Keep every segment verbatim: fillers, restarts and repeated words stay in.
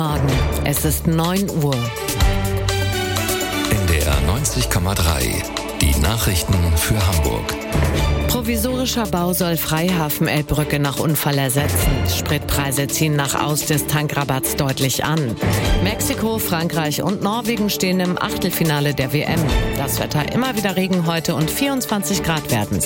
Morgen, es ist neun Uhr. N D R neunzig Komma drei, die Nachrichten für Hamburg. Provisorischer Bau soll Freihafen-Elbbrücke nach Unfall ersetzen. Spritpreise ziehen nach Aus des Tankrabatts deutlich an. Mexiko, Frankreich und Norwegen stehen im Achtelfinale der W M. Das Wetter immer wieder Regen heute und vierundzwanzig Grad werden's.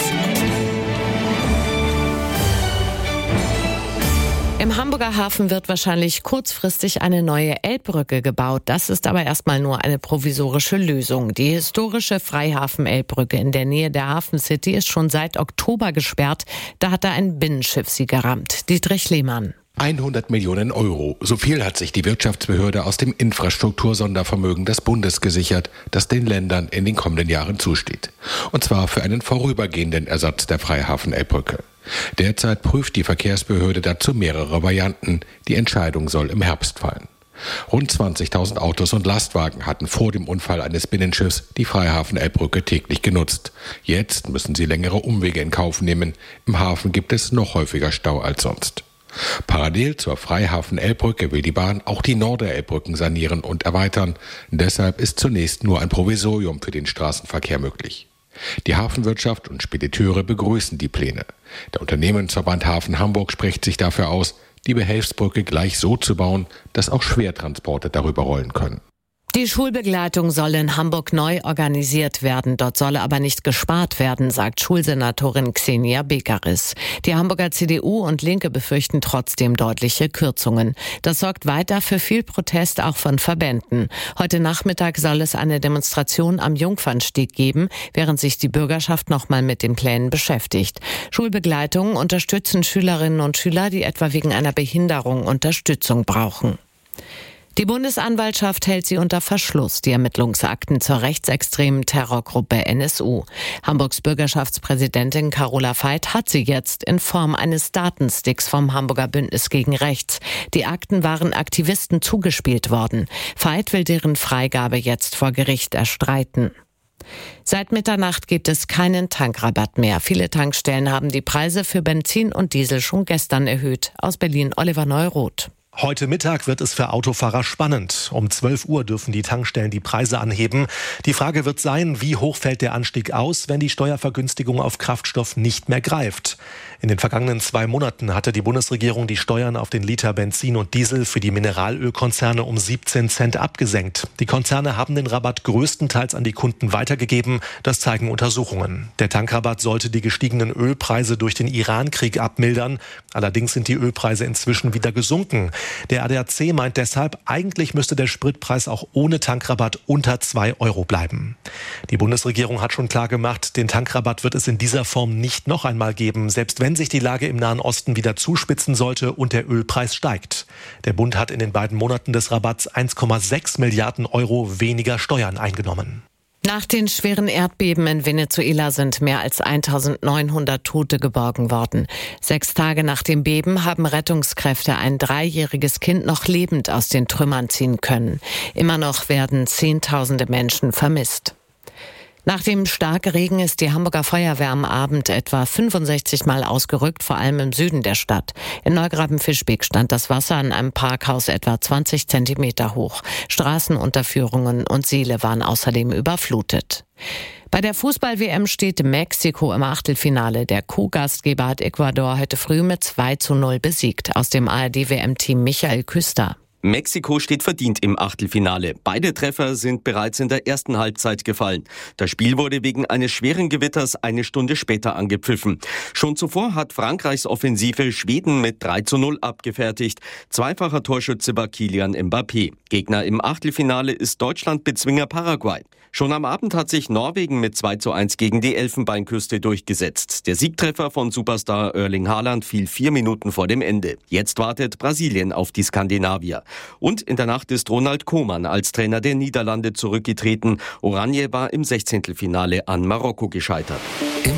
Im Hamburger Hafen wird wahrscheinlich kurzfristig eine neue Elbbrücke gebaut. Das ist aber erstmal nur eine provisorische Lösung. Die historische Freihafen-Elbbrücke in der Nähe der Hafen City ist schon seit Oktober gesperrt. Da hat da ein Binnenschiff sie gerammt. Dietrich Lehmann. hundert Millionen Euro. So viel hat sich die Wirtschaftsbehörde aus dem Infrastruktursondervermögen des Bundes gesichert, das den Ländern in den kommenden Jahren zusteht. Und zwar für einen vorübergehenden Ersatz der Freihafen-Elbbrücke. Derzeit prüft die Verkehrsbehörde dazu mehrere Varianten. Die Entscheidung soll im Herbst fallen. Rund zwanzigtausend Autos und Lastwagen hatten vor dem Unfall eines Binnenschiffs die Freihafen-Elbbrücke täglich genutzt. Jetzt müssen sie längere Umwege in Kauf nehmen. Im Hafen gibt es noch häufiger Stau als sonst. Parallel zur Freihafen-Elbbrücke will die Bahn auch die Norderelbbrücken sanieren und erweitern. Deshalb ist zunächst nur ein Provisorium für den Straßenverkehr möglich. Die Hafenwirtschaft und Spediteure begrüßen die Pläne. Der Unternehmensverband Hafen Hamburg spricht sich dafür aus, die Behelfsbrücke gleich so zu bauen, dass auch Schwertransporte darüber rollen können. Die Schulbegleitung soll in Hamburg neu organisiert werden. Dort solle aber nicht gespart werden, sagt Schulsenatorin Xenia Bekaris. Die Hamburger C D U und Linke befürchten trotzdem deutliche Kürzungen. Das sorgt weiter für viel Protest auch von Verbänden. Heute Nachmittag soll es eine Demonstration am Jungfernstieg geben, während sich die Bürgerschaft nochmal mit den Plänen beschäftigt. Schulbegleitungen unterstützen Schülerinnen und Schüler, die etwa wegen einer Behinderung Unterstützung brauchen. Die Bundesanwaltschaft hält sie unter Verschluss, die Ermittlungsakten zur rechtsextremen Terrorgruppe N S U. Hamburgs Bürgerschaftspräsidentin Carola Veit hat sie jetzt in Form eines Datensticks vom Hamburger Bündnis gegen Rechts. Die Akten waren Aktivisten zugespielt worden. Veit will deren Freigabe jetzt vor Gericht erstreiten. Seit Mitternacht gibt es keinen Tankrabatt mehr. Viele Tankstellen haben die Preise für Benzin und Diesel schon gestern erhöht. Aus Berlin Oliver Neuroth. Heute Mittag wird es für Autofahrer spannend. Um zwölf Uhr dürfen die Tankstellen die Preise anheben. Die Frage wird sein, wie hoch fällt der Anstieg aus, wenn die Steuervergünstigung auf Kraftstoff nicht mehr greift. In den vergangenen zwei Monaten hatte die Bundesregierung die Steuern auf den Liter Benzin und Diesel für die Mineralölkonzerne um siebzehn Cent abgesenkt. Die Konzerne haben den Rabatt größtenteils an die Kunden weitergegeben. Das zeigen Untersuchungen. Der Tankrabatt sollte die gestiegenen Ölpreise durch den Iran-Krieg abmildern. Allerdings sind die Ölpreise inzwischen wieder gesunken. Der A D A C meint deshalb, eigentlich müsste der Spritpreis auch ohne Tankrabatt unter zwei Euro bleiben. Die Bundesregierung hat schon klar gemacht, den Tankrabatt wird es in dieser Form nicht noch einmal geben, selbst wenn sich die Lage im Nahen Osten wieder zuspitzen sollte und der Ölpreis steigt. Der Bund hat in den beiden Monaten des Rabatts eins Komma sechs Milliarden Euro weniger Steuern eingenommen. Nach den schweren Erdbeben in Venezuela sind mehr als eintausendneunhundert Tote geborgen worden. Sechs Tage nach dem Beben haben Rettungskräfte ein dreijähriges Kind noch lebend aus den Trümmern ziehen können. Immer noch werden Zehntausende Menschen vermisst. Nach dem Starkregen ist die Hamburger Feuerwehr am Abend etwa fünfundsechzig Mal ausgerückt, vor allem im Süden der Stadt. In Neugraben-Fischbeck stand das Wasser an einem Parkhaus etwa zwanzig Zentimeter hoch. Straßenunterführungen und Siele waren außerdem überflutet. Bei der Fußball-W M steht Mexiko im Achtelfinale. Der Co-Gastgeber hat Ecuador heute früh mit zwei zu null besiegt. Aus dem A R D-W M-Team Michael Küster. Mexiko steht verdient im Achtelfinale. Beide Treffer sind bereits in der ersten Halbzeit gefallen. Das Spiel wurde wegen eines schweren Gewitters eine Stunde später angepfiffen. Schon zuvor hat Frankreichs Offensive Schweden mit drei zu null abgefertigt. Zweifacher Torschütze war Kylian Mbappé. Gegner im Achtelfinale ist Deutschland-Bezwinger Paraguay. Schon am Abend hat sich Norwegen mit zwei zu eins gegen die Elfenbeinküste durchgesetzt. Der Siegtreffer von Superstar Erling Haaland fiel vier Minuten vor dem Ende. Jetzt wartet Brasilien auf die Skandinavier. Und in der Nacht ist Ronald Koeman als Trainer der Niederlande zurückgetreten. Oranje war im Sechzehntelfinale an Marokko gescheitert.